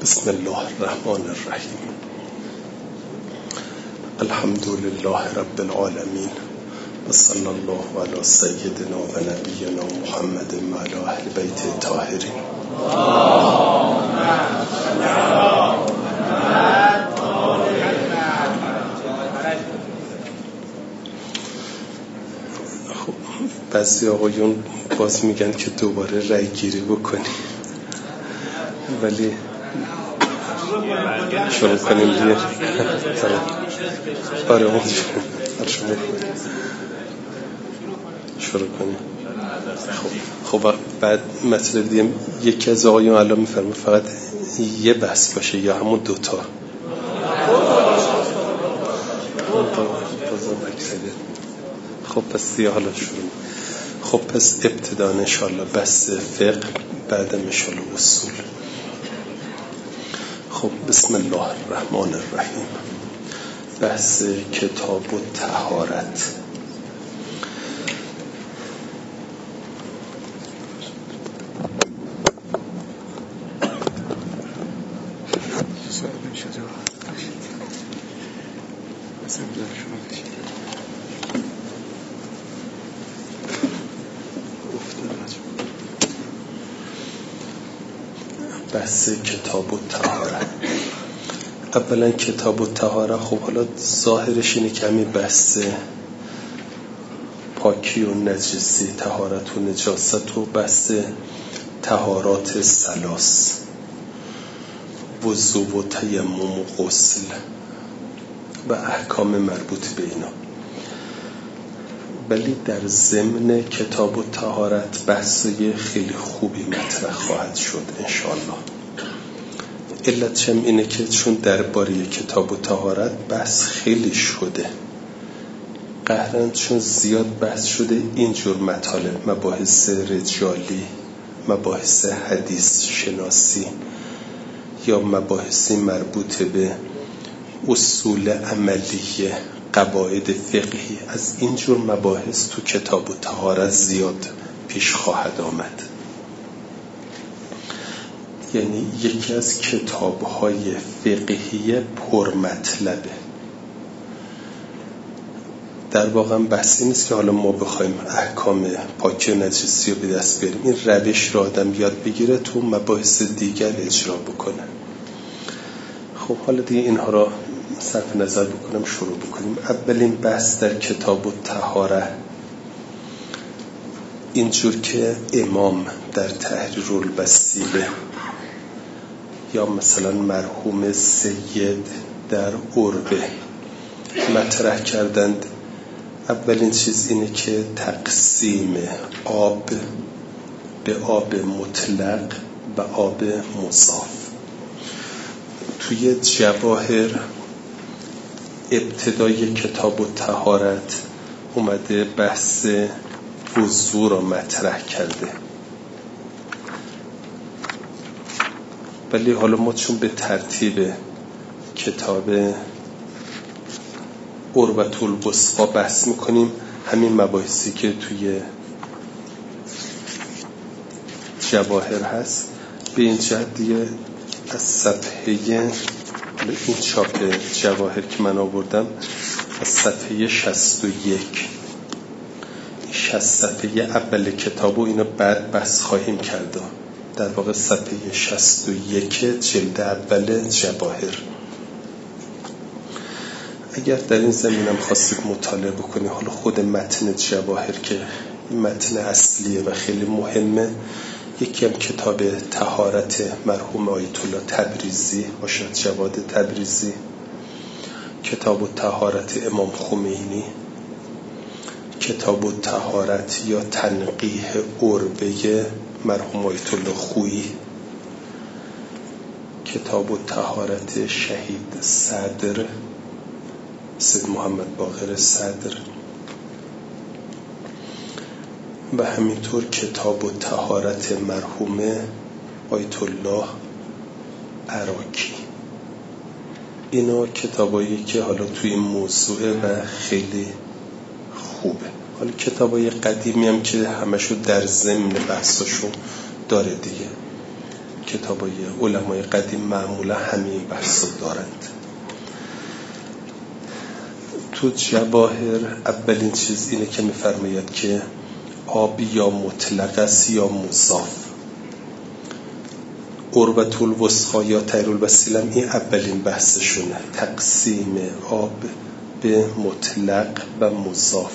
بسم الله الرحمن الرحیم. الحمد لله رب العالمین و صلی الله علی سیدنا و نبینا محمد و علی اهل بیت الطاهرین. بعضی آقایون باز میگن که دوباره رای گیری بکنی، ولی شروع کنیم دیگه. آره اون شروع کنیم. خب بعد مطلب دیگه یکی از آقایون الان میفرمه فقط یه بحث باشه یا همون دوتا؟ خب پس دیگه حالا شروع. خب پس ابتدا انشاءالله بحث فقه، بعد انشاءالله اصول. خب بسم الله الرحمن الرحیم. بحث کتاب الطهارت. بحث کتاب الطهارت. اولا کتاب الطهارت، خب حالا ظاهرش اینه که همین بحث پاکی و نجسی، طهارت و نجاست و بحث طهارات ثلاث، وضو و تیمم و غسل و احکام مربوط به اینا. ولی در ضمن کتاب الطهارت بحثای خیلی خوبی مطرح خواهد شد انشاءالله. علتش هم اینه که چون درباره کتاب الطهارت بحث خیلی شده، قهرن چون زیاد بحث شده اینجور مطالب، مباحث رجالی، مباحث حدیث شناسی یا مباحثی مربوط به اصول عملیه، قواعد فقهی، از اینجور مباحث تو کتاب الطهارت زیاد پیش خواهد آمد. یعنی یکی از کتاب‌های فقهی پرمطلبه. در واقع بحثی نیست که حالا ما بخوایم احکام پاکی و نجسی رو به دست بیاریم. این روش رو آدم یاد بگیره تو مباحث دیگر اجرا بکنه. خب حالا دیگه اینها را صرف نظر بکنم، شروع بکنیم. اولین بحث در کتاب الطهارت اینجور که امام در تحریر الوسیله یا مثلا مرحوم سید در عربه مطرح کردند، اولین چیز اینه که تقسیم آب به آب مطلق و آب مضاف. توی جواهر ابتدای کتاب الطهارت اومده بحث وضو را مطرح کرده، ولی حالا ما چون به ترتیب کتاب عروة الوثقی بحث میکنیم، همین مباحثی که توی جواهر هست به این جهت دیگه از صفحه این چاپ جواهر که من آوردم از صفحه 61 60 صفحه اول کتاب و اینو بعد بحث خواهیم کرده. در واقع صفحه 61 جلد اول جواهر. اگر در این زمینم خواستید مطالعه بکنید، حالا خود متن جواهر که متن اصلیه و خیلی مهمه، یکی هم کتاب طهارت مرحوم آیت الله تبریزی، حاشیه جواد تبریزی، کتاب الطهارت امام خمینی، کتاب الطهارت یا تنقیح عربه مرحوم آیت الله خویی، کتاب الطهارت شهید صدر سید محمد باقر صدر و همینطور کتاب الطهارت مرحوم آیت الله عراقی. اینا کتابایی که حالا توی این موضوعه و خیلی خوبه. حالا کتابای قدیمی هم که همشو در ضمن بحثاشو داره دیگه، کتابای علمای قدیم معمولا همین بحث دارند. تو جواهر اولین چیز اینه که می‌فرماید که آب یا مطلق است یا مضاف. قربة الوسطی یا طیر الوسیله این اولین بحثشونه، تقسیم آب به مطلق و مضاف.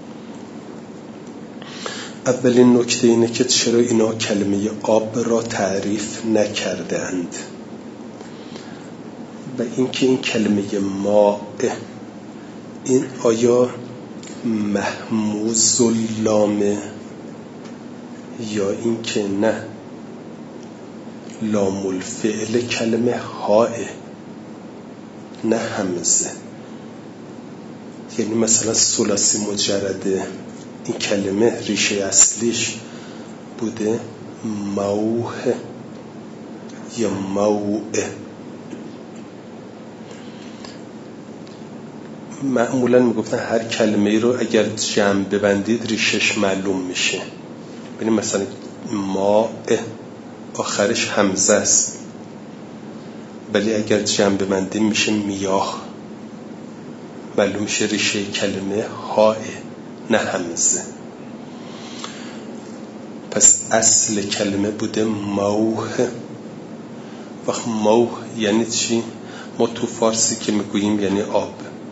اولین نکته اینه که چرا اینا کلمه آب را تعریف نکردند و اینکه این کلمه ماء این آیا محموز اللامه یا اینکه نه لام الفعل کلمه هاه نه همزه. یعنی مثلا ثلاثی مجرده این کلمه ریشه اصلیش بوده موه یا موعه. معمولا میگفتن هر کلمه ای رو اگر جمع ببندید ریشش معلوم میشه. یعنی مثلا ماء آخرش همزه است، ولی اگر جمع ببندیم میشه میاه، معلوم میشه ریشه کلمه های نه همزه. پس اصل کلمه بوده موه. وقت موه یعنی چی؟ ما تو فارسی که میگوییم یعنی آب.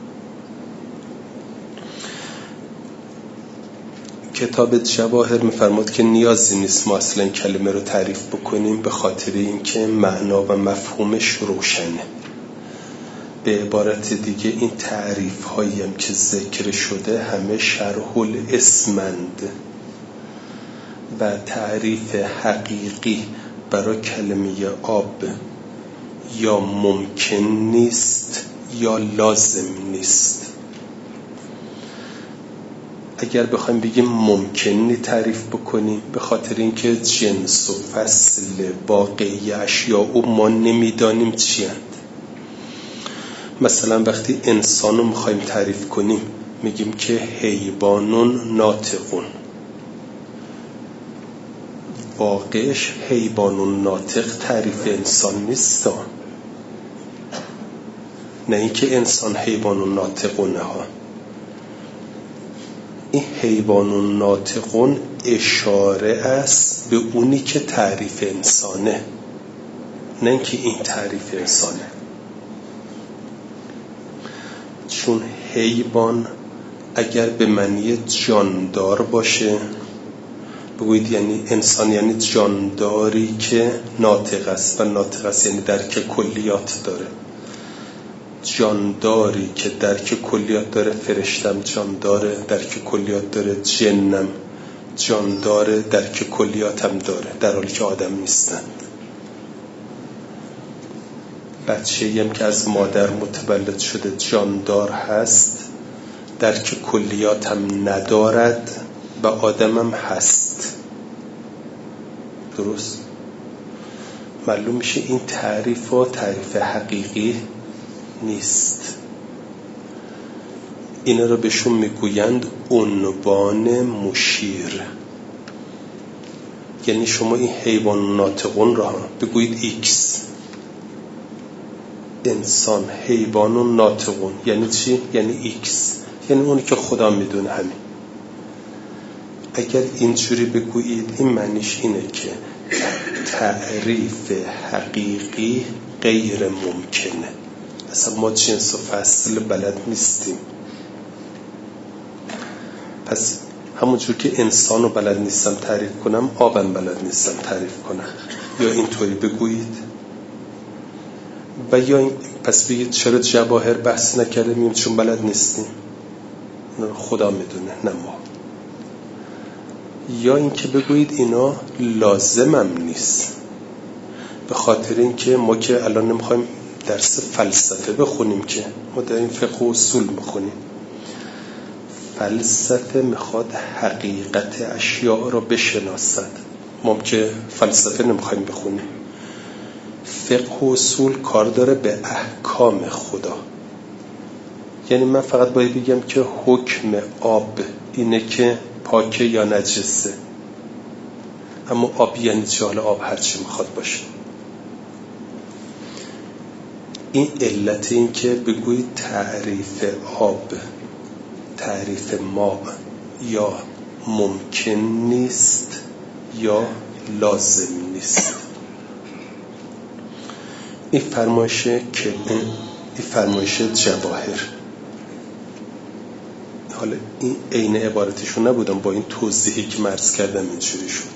کتاب جواهر میفرماد که نیازی نیست ما اصلا کلمه رو تعریف بکنیم، به خاطر اینکه معنا و مفهومش روشنه. به عبارت دیگه این تعریف هایی هم که ذکر شده همه شرح الاسمند و تعریف حقیقی برای کلمه آب یا ممکن نیست یا لازم نیست. اگر بخوایم بگیم ممکنی تعریف بکنیم به خاطر اینکه جنس و فصل واقعی اشیاء و ما نمیدانیم چی هست. مثلا وقتی انسان رو میخوایم تعریف کنیم میگیم که حیوانون ناطقون، واقعش حیوانون ناطق تعریف انسان نیست، نه اینکه انسان حیوانون ناطقونه ها. این حیوانون ناطقون اشاره است به اونی که تعریف انسانه، نه اینکه این تعریف انسانه. چون حیوان اگر به معنی جاندار باشه بگویید یعنی انسان یعنی جانداری که ناطق است و ناطق است یعنی درک کلیات داره. جانداری که درک کلیات داره، فرشتم جانداره درک کلیات داره، جنم جانداره درک کلیاتم داره، در حالی که آدم نیستند. بچه‌ای هم که از مادر متولد شده جاندار هست، درک کلیات هم ندارد و آدم هم هست. درست؟ معلوم میشه این تعریف حقیقی نیست. اینا رو بهشون میگویند عنوان مشیر. یعنی شما این حیوان ناطقون را بگویید ایکس، انسان حیوان ناطقون یعنی چی؟ یعنی ایکس، یعنی اونی که خدا میدونه همین. اگر اینجوری بگویید این معنیش اینه که تعریف حقیقی غیر ممکنه. اصلا ما جنس و فصل بلد نیستیم. پس همونجور که انسان رو بلد نیستم تعریف کنم، آبم بلد نیستم تعریف کنم. یا اینطوری بگویید و یا پس بگید چرا جواهر بحث نکردیم؟ چون بلد نیستیم، خدا میدونه نه ما. یا اینکه بگویید اینا لازمم نیست، به خاطر اینکه ما که الان نمیخوایم درس فلسفه بخونیم، که ما در این فقه و اصول میخونیم. فلسفه میخواد حقیقت اشیاء را بشناسد، ما که فلسفه نمیخوایم بخونیم. فقه و اصول کار داره به احکام خدا. یعنی من فقط باید بگم که حکم آب اینه که پاکه یا نجسه، اما آب یعنی چه؟ حالا آب هرچی میخواد باشه. این علت این که بگویید تعریف آب، تعریف ماء یا ممکن نیست یا لازم نیست. این فرمایش جواهر. حالا این عین عبارتشون نبودم، با این توضیحی که عرض کردم اینجوری شد.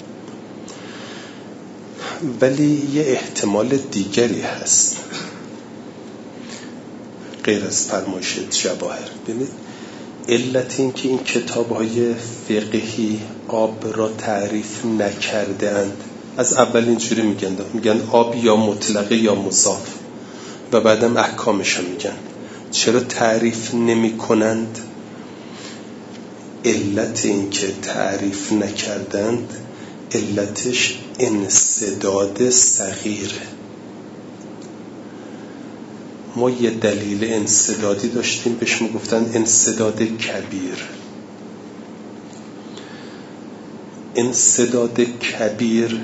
ولی یه احتمال دیگری هست غیر از فرمایش جواهر. ببینید علت این که این کتاب‌های فقهی آب را تعریف نکردند، از اول اینجوری میگن آب یا مطلقه یا مضاف و بعدم احکامش هم میگن. چرا تعریف نمی کنند؟ علت این که تعریف نکردند علتش انسداد صغیره. ما یه دلیل انسدادی داشتیم بهش میگفتن انسداد کبیر. انسداد کبیر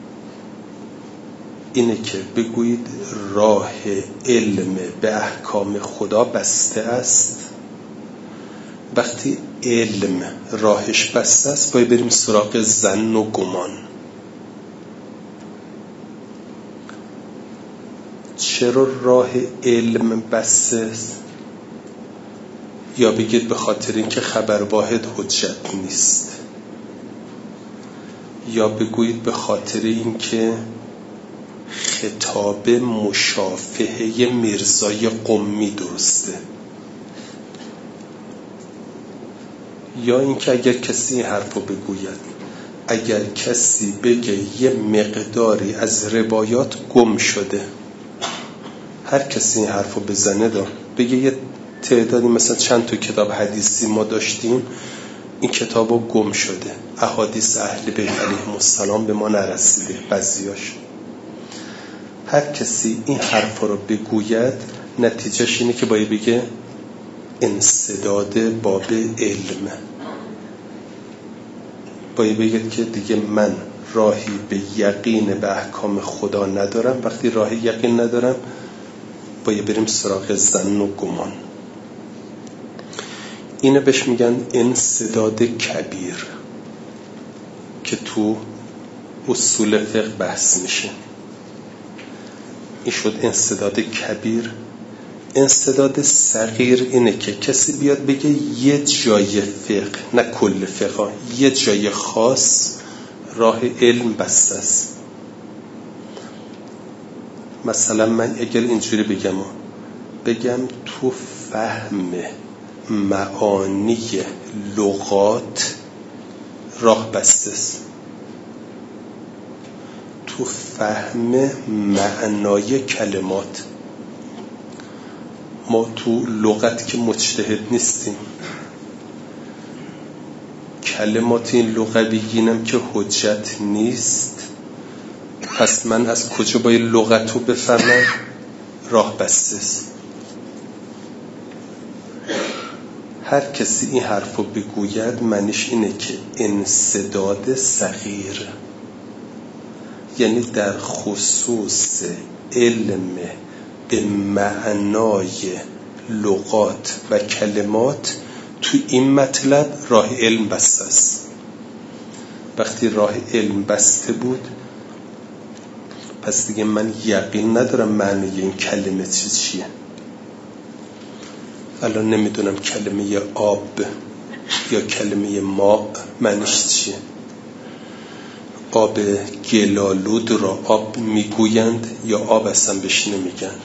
اینه که بگویید راه علم به احکام خدا بسته است. وقتی علم راهش بسته است باید بریم سراغ ظن و گمان. چرا راه علم بسته است؟ یا بگید به خاطر اینکه خبر واحد حجت نیست، یا بگویید به خاطر اینکه خطاب مشافهه میرزای قمی درسته، یا اینکه اگر کسی این حرفو بگوید، اگر کسی بگه یه مقداری از روایات گم شده، هر کسی این حرفو بزنه بگه یه تعدادی مثلا چند تا کتاب حدیثی ما داشتیم این کتابو گم شده، احادیث اهل بیت علیهم السلام به ما نرسیده بعضیاش، هر کسی این حرفا رو بگوید نتیجهش اینه که باید بگه انسداد باب علم. باید بگه که دیگه من راهی به یقین به احکام خدا ندارم. وقتی راه یقین ندارم باید بریم سراغ ظن و گمان. اینو بهش میگن انسداد کبیر که تو اصول فقه بحث میشه. این شد انسداد کبیر. انسداد صغیر اینه که کسی بیاد بگه یه جای فقه، نه کل فقه، یه جای خاص راه علم بسته است. مثلا من اگر اینجوری بگم تو فهم معانی لغات راه بسته است، تو فهم معنای کلمات. ما تو لغت که مجتهد نیستیم، کلمات این لغویینم که حجت نیست، پس من از کجا باید لغتو بفهمم؟ راه بسته است. هر کسی این حرفو بگوید معنیش اینه که انسداد صغیر، یعنی در خصوص علم به معنای لغات و کلمات تو این مطلب راه علم بسته است. وقتی راه علم بسته بود پس دیگه من یقین ندارم معنی این کلمه چیه. الان نمیدونم کلمه آب یا کلمه ماء معنیش چیه. آب گلالود را آب میگویند یا آب اصلا بهش نمیگند.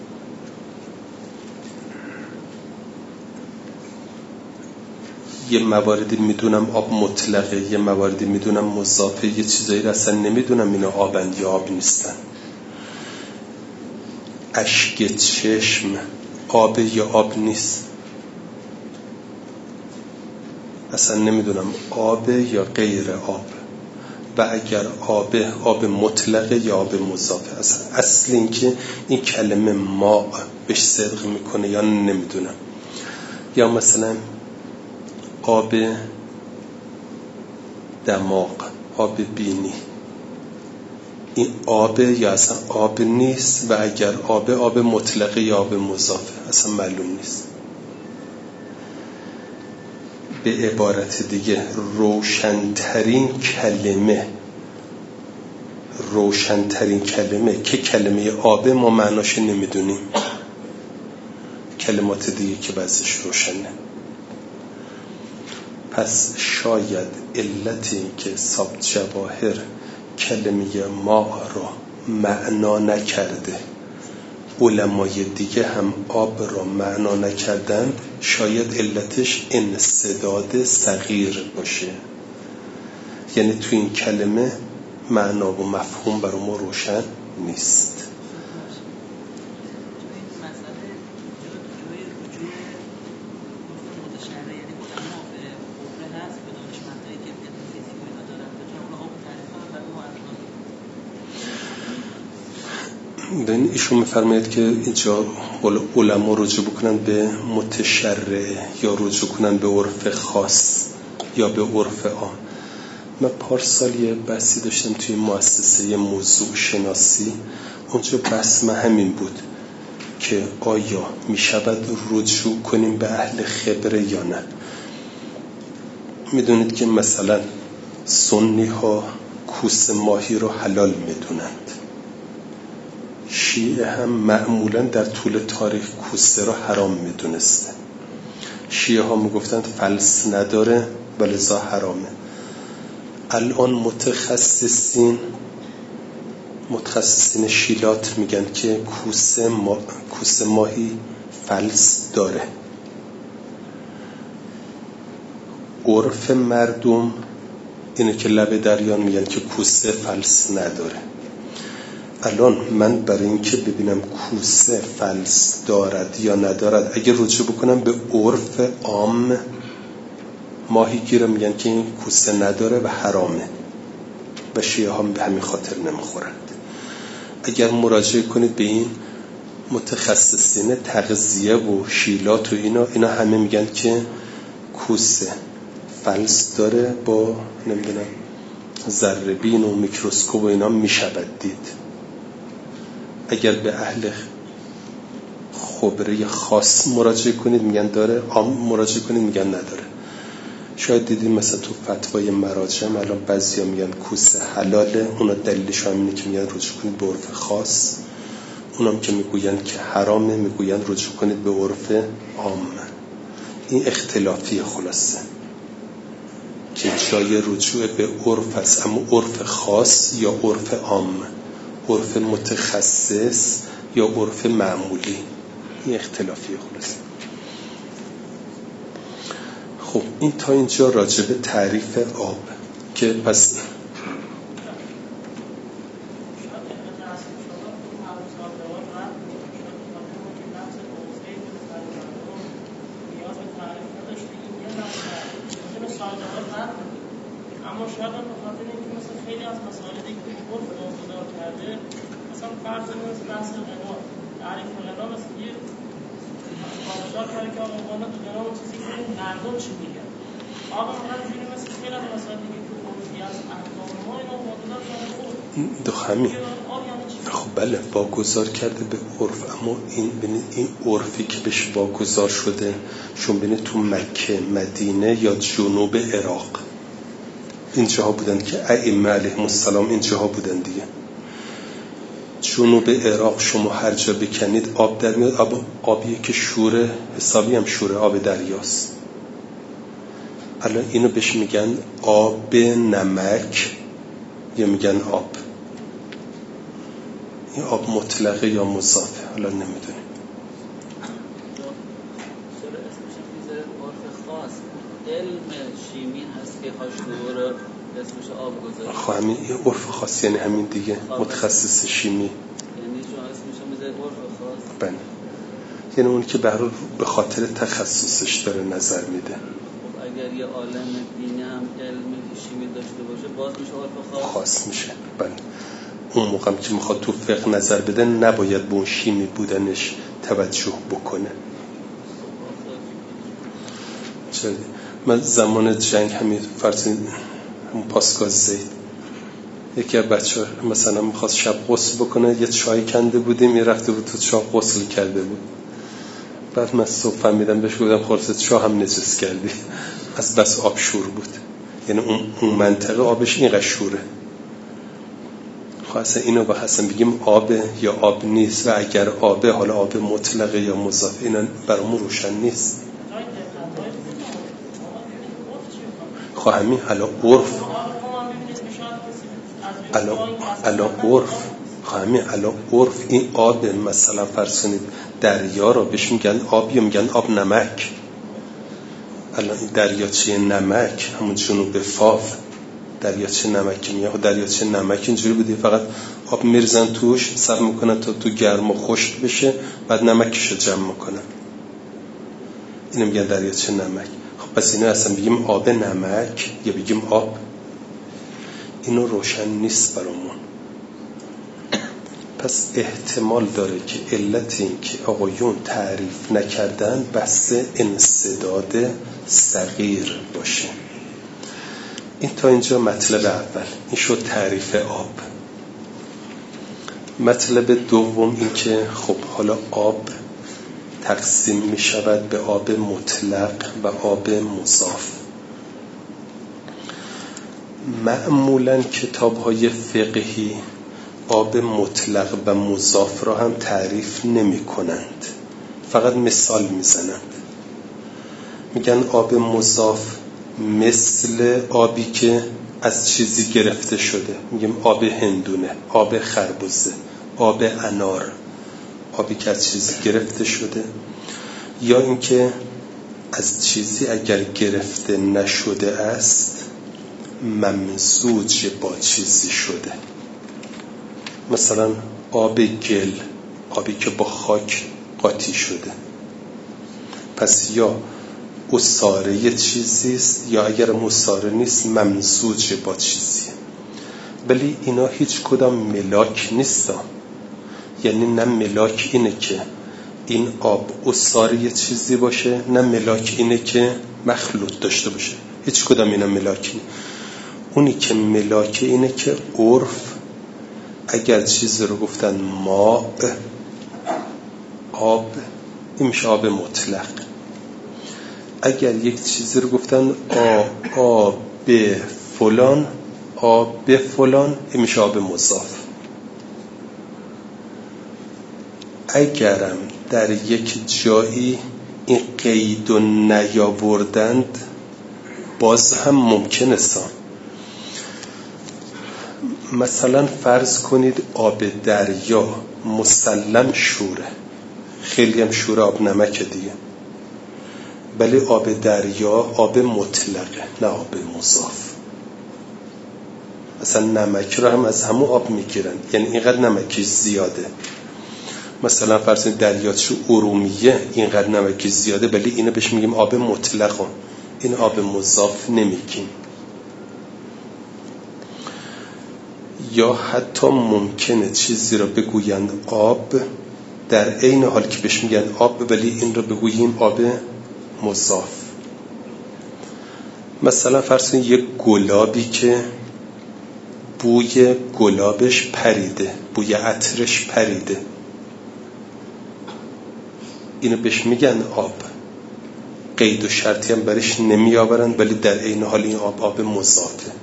یه مواردی میدونم آب مطلقه، یه مواردی میدونم مضافه، یه چیزایی اصلا نمیدونم اینا آبند یا آب نیستن. اشک چشم آب یا آب نیست، اصلا نمیدونم آب یا غیر آب، و اگر آب مطلقه یا آب مضافه. اصل این که این کلمه ماء بهش صدق میکنه یا نمیدونم. یا مثلا آب دماغ، آب بینی، این آب یا اصلا آب نیست و اگر آب مطلقه یا آب مضافه اصلا معلوم نیست. به عبارت دیگه روشنترین کلمه که کلمه آب ما معناش نمیدونیم، کلمات دیگه که بعضش روشنه. پس شاید علتی که سبت جواهر کلمه ما را معنا نکرده، علمای دیگه هم آب را معنا نکردن، شاید علتش انسداد صغیر باشه. یعنی تو این کلمه معنا و مفهوم برای ما روشن نیست. ببین ایشون میفرماید که اینجا علما رجوع بکنن به متشرع یا رجوع کنن به عرف خاص یا به عرف عام. من پارسال یه بحثی داشتم توی مؤسسه موضوع شناسی، اونجا بحث من همین بود که آیا میشود رجوع کنیم به اهل خبره یا نه. میدونید که مثلا سنی ها کوسه ماهی رو حلال میدونند، شیعه هم معمولا در طول تاریخ کوسه رو حرام میدونسته. شیعه ها میگفتند فلس نداره و لذا حرامه. الان متخصصین شیلات میگن که کوسه ماهی فلس داره. عرف مردم اینه که لب دریا میگن که کوسه فلس نداره. الان من برای اینکه ببینم کوسه فلس دارد یا ندارد، اگه رجوع بکنم به عرف عام، ماهیگیرا میگن که این کوسه نداره و حرامه و شیعه ها به همین خاطر نمیخورند. اگر مراجعه کنید به این متخصصین تغذیه و شیلات و اینا همه میگن که کوسه فلس داره، با نمیدونم ذره‌بین و میکروسکوپ و اینا میشود دید. اگر به اهل خبره خاص مراجعه کنید میگن داره، عام مراجعه کنید میگن نداره. شاید دیدیم مثلا تو فتوای مراجع الان بعضیا میگن کوسه حلاله، اونا دلیلش همینه که میگن رجوع کنید به عرف خاص. اونام که میگوین که حرامه میگوین رجوع کنید به عرف عام. این اختلافی خلاصه که جای رجوع به عرف است، اما عرف خاص یا عرف عام، عرف متخصص یا عرف معمولی، این اختلافی خلاصه. خب این تا اینجا راجع به تعریف آب که پس اما شاید هم بخاطر اینکه مثلا خیلی از مسائل دیگه که عرف واگذار کرده، مثلا فرض کنید بحث غنا، تعریف غنا مثلا یه واگذار کرده که آقا غنا تو غنا اون چیزی که مردم چی میگن. آقا همینجوری مثلا خیلی از مسائل دیگه که عرفی از احکام ما اینا واگذار کرده خود دو همین. خب بله واگذار کرده به عرف، اما این عرفی که بهش واگذار شده شون بینید تو مکه، مدینه یا جنوب عراق، اینجاها بودن که ائمه علیهم السلام اینجاها بودن دیگه. جنوب عراق شما هر جا بکنید آب در میاد، آبیه که شوره، حسابی هم شوره، آب دریاست. الان اینو بهش میگن آب نمک یا میگن آب. این آب مطلقه یا مضافه حالا نمیدونیم. علم شیمی هست که هاشتور اسمش آب گذاره. خب همین عرف خاص یعنی همین دیگه، متخصص شیمی یعنی چون اسمش میذاره عرف خاص. بله، یعنی اون که به خاطر تخصصش داره نظر میده. خب اگر یه عالم دینی هم علم شیمی داشته باشه باز میشه عرف خاص میشه. بله، اون موقع که میخواد تو فقه نظر بده نباید به اون شیمی بودنش توجه بکنه. من زمان جنگ همین فرض همون پاسگاه زید یکی از بچه‌ها مثلا می‌خواست شب غسل بکنه، یه چای کنده بودیم، یه رفته بود تو چاه غسل کرده بود. بعد من صبح فهمیدم، بهش گفتم خلاص چاه هم نجس کردی، از بس آب شور بود. یعنی اون منطقه آبش اینقدر شوره. خلاصه اینو با حسن بگیم آب یا آب نیست، و اگر آبه، حالا آب مطلقه یا مضاف، اینا برامون روشن نیست. خب همین حالا عرف، الان عرف این آب، مثلا فرض کنید دریا رو بهش میگن آب یا میگن آب نمک. الان این دریاچه نمک همون جنوب فاف دریاچه نمک میگه، دریاچه نمک اینجوری بودی فقط آب میرزن توش، سر میکنن تا تو گرم و خشک بشه، بعد نمکشو جمع میکنن، اینو میگن دریاچه نمک. خب پس اینو اصلا بگیم آب نمک یا بگیم آب، اینو روشن نیست برامون. پس احتمال داره که علت این که آقایون تعریف نکردن بحث انسداد صغیر باشه. این تا اینجا مطلب اول، این شد تعریف آب. مطلب دوم این که خب حالا آب تقسیم می شود به آب مطلق و آب مضاف. معمولاً کتاب‌های فقهی آب مطلق و مضاف را هم تعریف نمی کنند، فقط مثال می زنند. میگن آب مضاف مثل آبی که از چیزی گرفته شده، میگیم آب هندونه، آب خربوزه، آب انار، آبی که از چیزی گرفته شده. یا اینکه از چیزی اگر گرفته نشده است ممزوج با چیزی شده، مثلا آب گل، آبی که با خاک قاطی شده، پس یا عصاره چیزی است یا اگر عصاره نیست ممزوج با چیزیه. ولی اینا هیچ کدام ملاک نیستن. یعنی نه ملاک اینه که این آب عصاره چیزی باشه، نه ملاک اینه که مخلوط داشته باشه، هیچ کدام اینا ملاک نیست. اونی که ملاک اینه که عرف اگر چیزی رو گفتن ماء، آب، این میشه آب مطلق. اگر یک چیزی رو گفتن آب فلان، آب فلان، این میشه آب مضاف. اگرم در یک جایی این قید و نیاوردند باز هم ممکن است. مثلا فرض کنید آب دریا مسلم شوره، خیلی هم شوره، آب نمک دیگه، ولی آب دریا آب مطلقه، نه آب مضاف. مثلا نمک رو هم از همون آب میگیرن، یعنی اینقدر نمکیش زیاده. مثلا فرض کنید دریاچه ارومیه اینقدر نمکیش زیاده، ولی اینو بهش میگیم آب مطلق، این آب مضاف نمیگیم. یا حتی ممکنه چیزی رو بگویند آب در عین حال که بهش میگن آب، ولی این رو بگوییم آب مضاف. مثلا فرض کنید یک گلابی که بوی گلابش پریده، بوی عطرش پریده، اینو بهش میگن آب. قید و شرطی هم برش نمی آورن، ولی در عین حال این آب مضافه.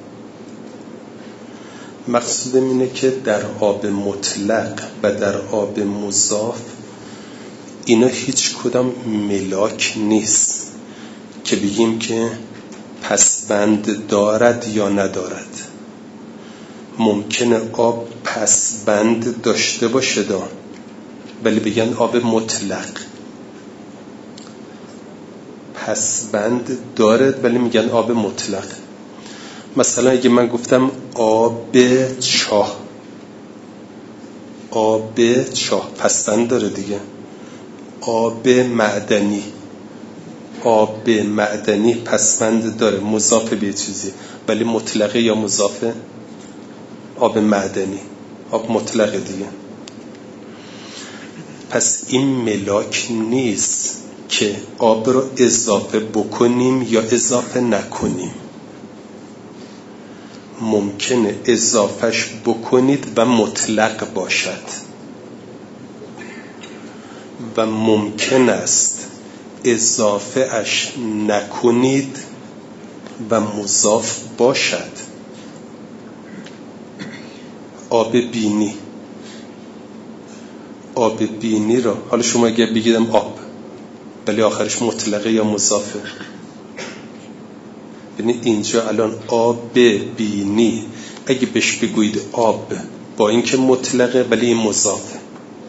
مقصودم اینه که در آب مطلق و در آب مضاف اینا هیچ کدام ملاک نیست که بگیم که پسبند دارد یا ندارد. ممکنه آب پسبند داشته باشه ولی بگن آب مطلق. پسبند دارد ولی میگن آب مطلق. مثلا اگه من گفتم آب چاه پسبند داره دیگه. آب معدنی پسبند داره، مضاف به چیزی، ولی مطلقه یا مضافه؟ آب معدنی، آب مطلقه دیگه. پس این ملاک نیست که آب رو اضافه بکنیم یا اضافه نکنیم. ممکنه اضافهش بکنید و مطلق باشد و ممکن است اضافه اش نکنید و مضاف باشد. آب بینی را حالا شما اگه بگیدم آب ولی آخرش مطلقه یا مضافه، یعنی اینجا الان آب بینی اگه بهش بگویید آب با اینکه مطلقه ولی این مضافه،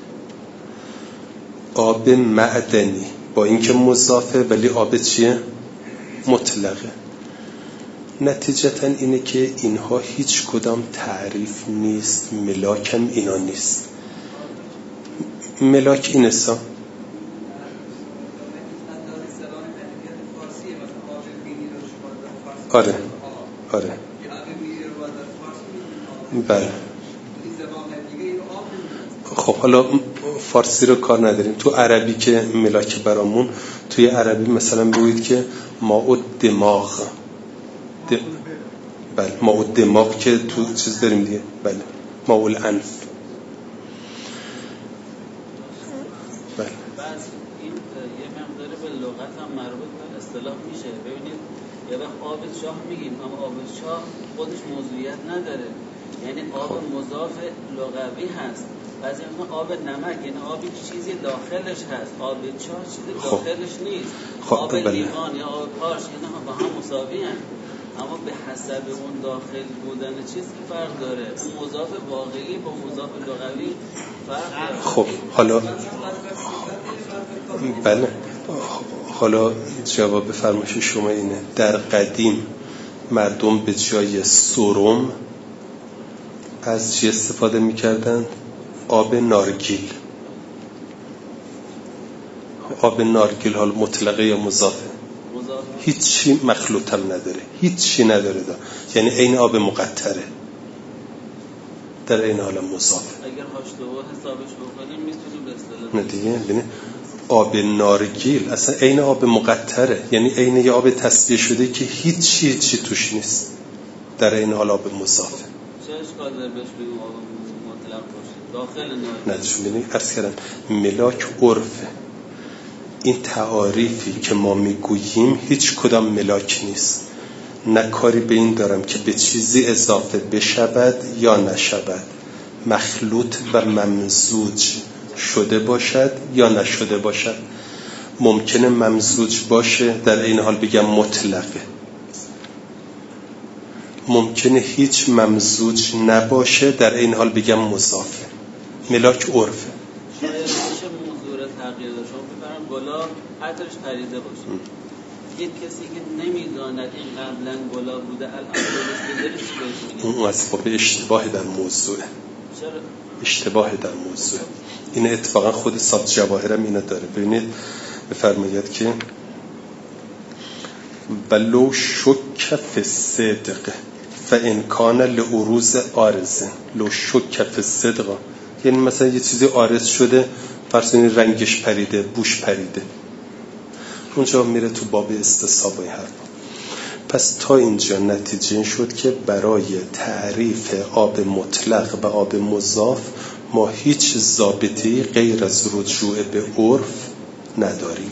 آب معدنی با اینکه مضافه ولی آب چیه؟ مطلقه. نتیجتا اینه که اینها هیچ کدام تعریف نیست، ملاکم اینا نیست. ملاک این است آره بله. خب حالا فارسی رو کار نداریم، تو عربی که ملاک برامون، توی عربی مثلا بگویید که ماء دماغ بله، ماء دماغ که تو چیز داریم دیگه، بله، ماء الانف. بله بعض این یه مقدار به لغت هم مربوط به اصطلاح میشه. ببینید یه وقت آب چاه میگیم اما آب چاه خودش موضوعیت نداره، یعنی آب مضاف لغوی هست. بعضی وقتا آب نمک یعنی آبی چیزی داخلش هست، آب چاه چیزی داخلش نیست. آب لیوان یا آب پارچ اینا با هم مساوی هست، اما به حسب اون داخل بودن چیز که فرق داره. اون مضاف واقعی با مضاف لغوی فرق داره. خب حالا بله، حالا جواب فرمایش شما اینه. در قدیم مردم به جای سرم از چی استفاده میکردن؟ آب نارگیل. آب نارگیل حالا مطلقه یا مضافه؟ هیچی مخلوط هم نداره، هیچی نداره یعنی این آب مقطره، در این حال مضافه. اگر هاشتوار حسابش بکنیم میتونیم به اصطلاح نه دیگه، ببین آب نارگیل اصلا عین آب مقطره، یعنی عین یه آب تصفیه شده که هیچی توش نیست، در این حال آب مضافه. چه اشکال داره بهش بگیم آب مطلق باشه داخل نارگیل؟ نه چون ببین عرض کردم ملاک عرفه. این تعاریفی که ما میگوییم هیچ کدام ملاک نیست. نه کاری به این دارم که به چیزی اضافه بشود یا نشود، مخلوط و ممزوج شده باشد یا نشده باشد. ممکنه ممزوج باشه در این حال بگم مطلقه، ممکنه هیچ ممزوج نباشه در این حال بگم مضافه. ملاک عرفه. تغییر داشت. شما گلاب عطرش خریده باشه، یک کسی که نمیداند این قبلا گلاب بوده الان گلش بذاره چی بهش میگه؟ اون اسباب اشتباه در موضوعه. چرا؟ اشتباه در موضوع. این اتفاقا خود صاحب جواهرم اینو داره. ببینید بفرمایید که بلو شک فی الصدق فان کان لعروض عارض. لو شک فی الصدق یعنی مثلا یه چیزی عارض شده، فرض کنید رنگش پریده، بوش پریده، اونجا میره تو باب استصحاب حرف. پس تا اینجا نتیجه شد که برای تعریف آب مطلق و آب مضاف ما هیچ ضابطه‌ای غیر از رجوع به عرف نداریم.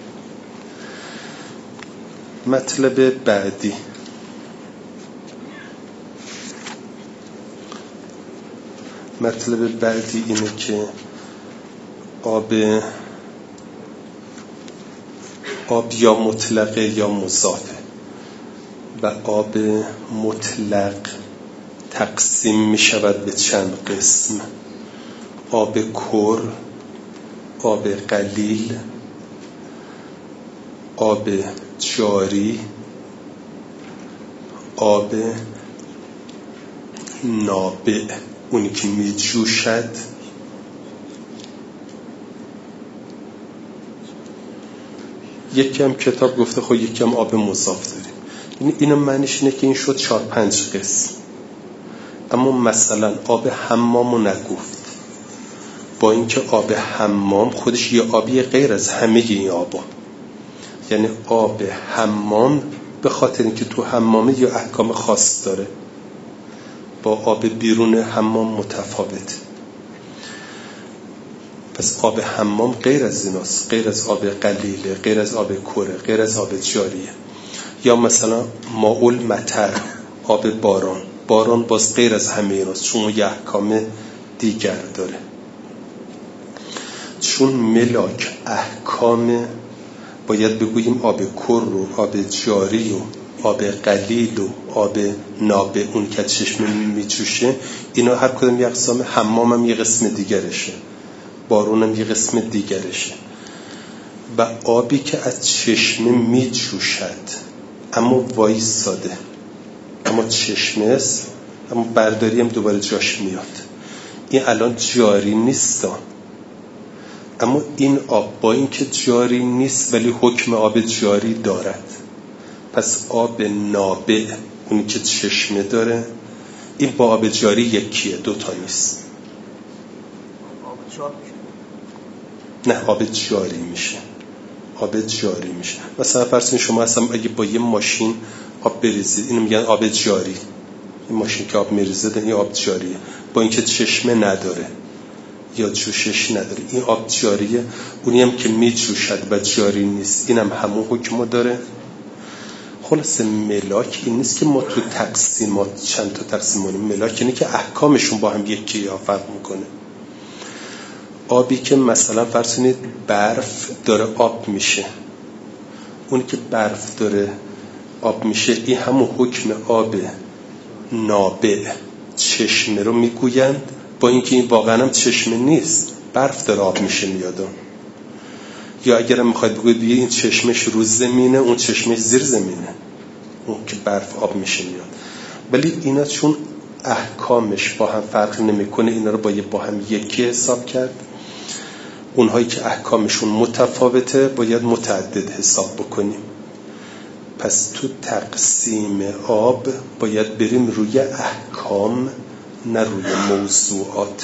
مطلب بعدی اینه که آب یا مطلقه یا مضافه و آب مطلق تقسیم می شود به چند قسم: آب کر، آب قلیل، آب جاری، آب نابع اونی که می جوشد، یکی هم کتاب گفته خب یکی هم آب مضاف داریم. اینو معنیش اینه که این شد 4-5 قسم. اما مثلا آب حمامو نگفت، با اینکه آب حمام خودش یه آبی غیر از همه این آبا. یعنی آب حمام به خاطر اینکه تو حمامه یه احکام خاص داره، با آب بیرون حمام متفاوته. پس آب حمام غیر از ایناست، غیر از آب قلیله، غیر از آب کوره، غیر از آب جاریه. یا مثلا ماء المطر، آب باران باز غیر از همه ایناست، چون یه احکام دیگر داره. چون ملاک احکام، باید بگوییم آب کر و آب جاری و آب قلیل و آب نابع، اون که چشم میچوشه، اینا هر کدوم یه اقسام، حمام هم یه قسم دیگرشه، بارون هم یه قسم دیگرشه. و آبی که از چشمه میچوشد اما وایساده، اما چشمه است، اما برداری هم دوباره جاش میاد، این الان جاری نیست. اما این آب با این که جاری نیست ولی حکم آب جاری دارد. پس آب نابع، اونی که چشمه داره، این با آب جاری یکیه، دوتا نیست. آب چاک؟ نه، آب جاری میشه. آب جاری میشه. مثلا فرض کنید شما اصلا اگه با یه ماشین آب بریزید، اینو میگن آب جاری. این ماشین که آب میریزه این آب جاریه، با اینکه چشمه نداره یا جوشش نداره، این آب جاریه. اونی هم که میجوشد و جاری نیست، اینم همون حکمو داره. خلاص ملاک این نیست که ما تو تقسیمات چند تا تقسیم کنیم. ملاک اینه که احکامشون با هم یکی یا فرق میکنه. آبی که مثلا فرض کنید برف داره آب میشه، اونی که برف داره آب میشه، این همون حکم آب نابع چشمه رو میگویند، با اینکه این واقعا هم چشمه نیست، برف داره آب میشه میاد. یا اگر میخواید بگوید این چشمش رو زمینه، اون چشمش زیر زمینه، اون که برف آب میشه میاد. ولی اینا چون احکامش با هم فرق نمیکنه، اینا رو با هم یکی حساب کرد. اونهایی که احکامشون متفاوته باید متعدد حساب بکنیم. پس تو تقسیم آب باید بریم روی احکام، نه روی موضوعات.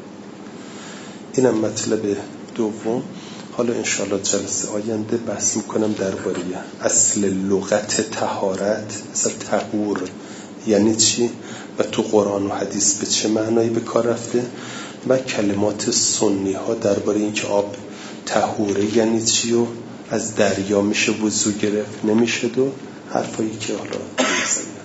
اینم مطلب دوم. حالا انشاءالله جلسه آینده بحث میکنم درباره اصل لغت طهارت، اصل طهور یعنی چی و تو قرآن و حدیث به چه معنایی به کار رفته، و کلمات سنی ها درباره اینکه آب طهوره یعنی چی و از دریا میشه وضو گرفت نمیشه، و حرفایی که حالا